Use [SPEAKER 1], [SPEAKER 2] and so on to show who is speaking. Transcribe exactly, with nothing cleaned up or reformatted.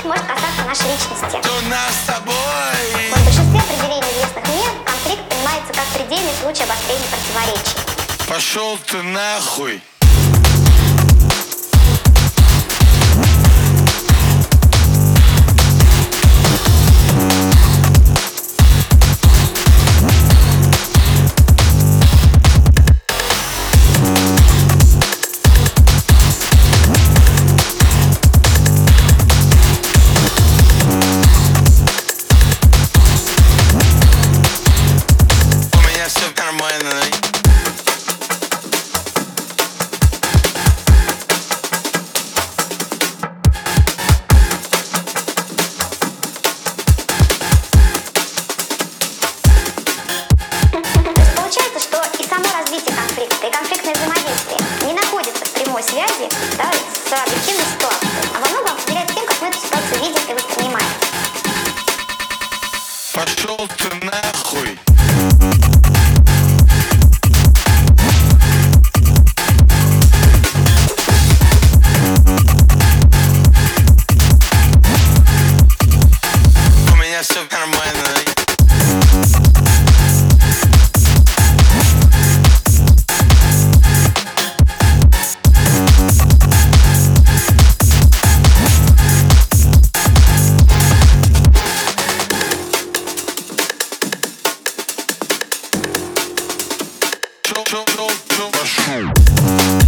[SPEAKER 1] может касаться нашей личности.
[SPEAKER 2] У нас с тобой.
[SPEAKER 1] В большинстве определений известных мне конфликт понимается как предельный случай обострения противоречий.
[SPEAKER 2] Пошел ты нахуй.
[SPEAKER 1] И конфликтное взаимодействие не находится в прямой связи, да, с объективной ситуацией, а во многом определяется тем, как мы эту ситуацию видим и воспринимаем.
[SPEAKER 2] Пошел ты нахуй. У меня все нормально. Пошел.